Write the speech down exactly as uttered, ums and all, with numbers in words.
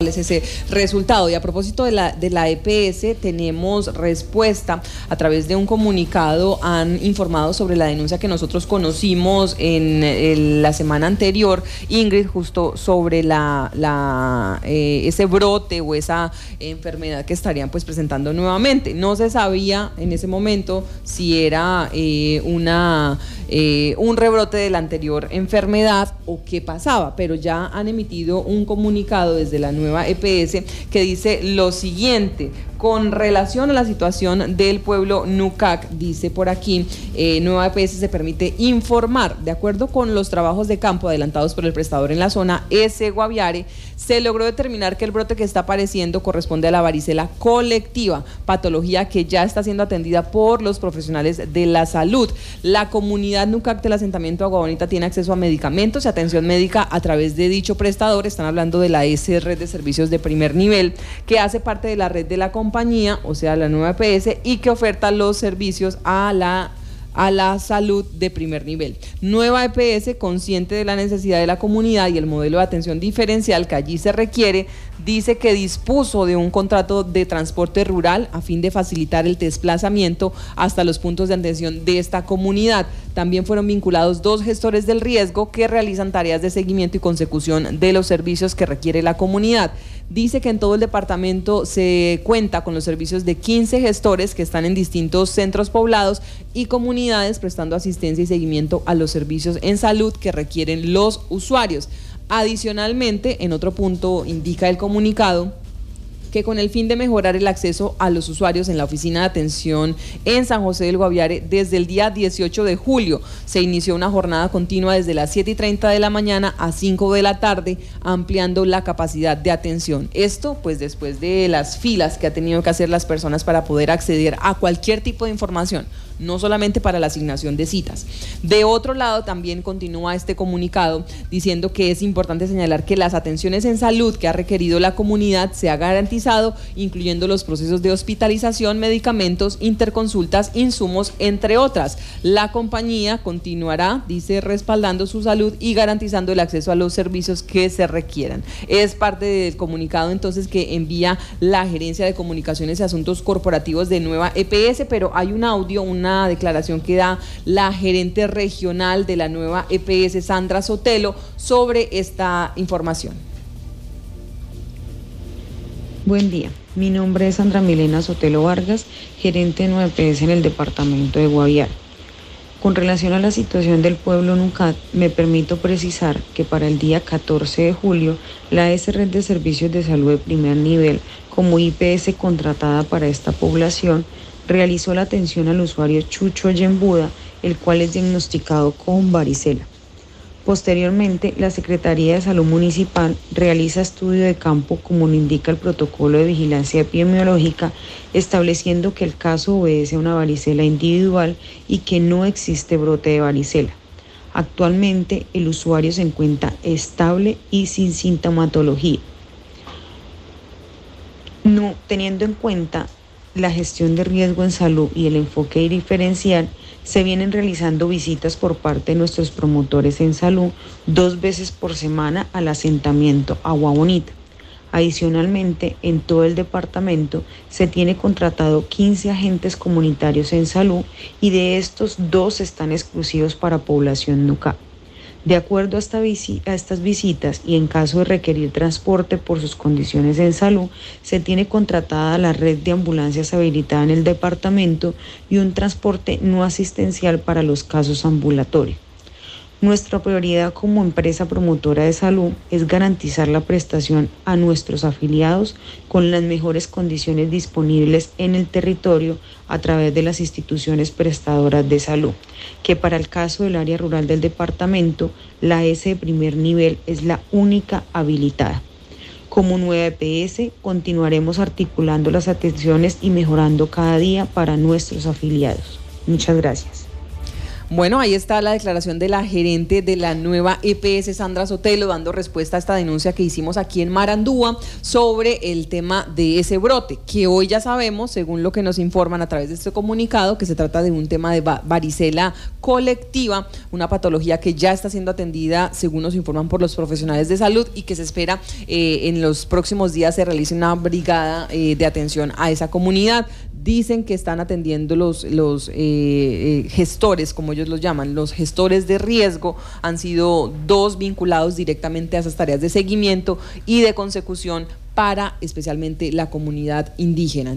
es ese resultado. Y a propósito de la, de la E P S, tenemos respuesta a través de un comunicado. Han informado sobre la denuncia que nosotros conocimos en, en la semana anterior, Ingrid, justo sobre la, la eh, ese brote o esa enfermedad que estarían pues presentando nuevamente. No se sabía en ese momento si era eh, una eh, un rebrote de la anterior enfermedad o qué pasaba, pero ya han emitido un comunicado desde la nueva E P S que dice lo siguiente: con relación a la situación del pueblo Nucac, dice por aquí, eh, nueva E P S se permite informar, de acuerdo con los trabajos de campo adelantados por el prestador en la zona S. Guaviare, se logró determinar que el brote que está apareciendo corresponde a la varicela colectiva, patología que ya está siendo atendida por los profesionales de la salud. La comunidad Nucac del asentamiento Agua Bonita tiene acceso a medicamentos y atención médica a través de dicho prestador. Están hablando de la S Red de Servicios de Primer Nivel, que hace parte de la red de la compañía, o sea, la nueva E P S, y que oferta los servicios a la a la salud de primer nivel. Nueva E P S, consciente de la necesidad de la comunidad y el modelo de atención diferencial que allí se requiere, dice que dispuso de un contrato de transporte rural a fin de facilitar el desplazamiento hasta los puntos de atención de esta comunidad. También fueron vinculados dos gestores del riesgo que realizan tareas de seguimiento y consecución de los servicios que requiere la comunidad. Dice que en todo el departamento se cuenta con los servicios de quince gestores que están en distintos centros poblados y comunidades prestando asistencia y seguimiento a los servicios en salud que requieren los usuarios. Adicionalmente, en otro punto indica el comunicado que con el fin de mejorar el acceso a los usuarios en la oficina de atención en San José del Guaviare, desde el día dieciocho de julio se inició una jornada continua desde las siete y treinta de la mañana a cinco de la tarde, ampliando la capacidad de atención. Esto pues después de las filas que ha tenido que hacer las personas para poder acceder a cualquier tipo de información, no solamente para la asignación de citas. De otro lado, también continúa este comunicado diciendo que es importante señalar que las atenciones en salud que ha requerido la comunidad se ha garantizado, incluyendo los procesos de hospitalización, medicamentos, interconsultas, insumos, entre otras. La compañía continuará, dice, respaldando su salud y garantizando el acceso a los servicios que se requieran. Es parte del comunicado entonces que envía la Gerencia de Comunicaciones y Asuntos Corporativos de Nueva E P S, pero hay un audio, una declaración que da la gerente regional de la nueva E P S, Sandra Sotelo, sobre esta información. Buen día, mi nombre es Sandra Milena Sotelo Vargas, gerente de nueva E P S en el departamento de Guaviare. Con relación a la situación del pueblo Nucac, me permito precisar que para el día catorce de julio, la S Red de Servicios de Salud de Primer Nivel, como I P S contratada para esta población, realizó la atención al usuario Chucho Yembuda, el cual es diagnosticado con varicela. Posteriormente, la Secretaría de Salud Municipal realiza estudio de campo como lo indica el protocolo de vigilancia epidemiológica, estableciendo que el caso obedece a una varicela individual y que no existe brote de varicela. Actualmente, el usuario se encuentra estable y sin sintomatología. No, teniendo en cuenta la gestión de riesgo en salud y el enfoque diferencial, se vienen realizando visitas por parte de nuestros promotores en salud dos veces por semana al asentamiento Agua Bonita. Adicionalmente, en todo el departamento se tiene contratado quince agentes comunitarios en salud y de estos dos están exclusivos para población Nucac. De acuerdo a, esta visi- a estas visitas y en caso de requerir transporte por sus condiciones en salud, se tiene contratada la red de ambulancias habilitada en el departamento y un transporte no asistencial para los casos ambulatorios. Nuestra prioridad como empresa promotora de salud es garantizar la prestación a nuestros afiliados con las mejores condiciones disponibles en el territorio a través de las instituciones prestadoras de salud, que para el caso del área rural del departamento, la S de primer nivel es la única habilitada. Como nueva E P S, continuaremos articulando las atenciones y mejorando cada día para nuestros afiliados. Muchas gracias. Bueno, ahí está la declaración de la gerente de la nueva E P S, Sandra Sotelo, dando respuesta a esta denuncia que hicimos aquí en Marandúa sobre el tema de ese brote, que hoy ya sabemos, según lo que nos informan a través de este comunicado, que se trata de un tema de varicela colectiva, una patología que ya está siendo atendida, según nos informan, por los profesionales de salud, y que se espera eh, en los próximos días se realice una brigada eh, de atención a esa comunidad. Dicen que están atendiendo los, los eh, eh, gestores, como ellos los llaman, los gestores de riesgo. Han sido dos vinculados directamente a esas tareas de seguimiento y de consecución para especialmente la comunidad indígena.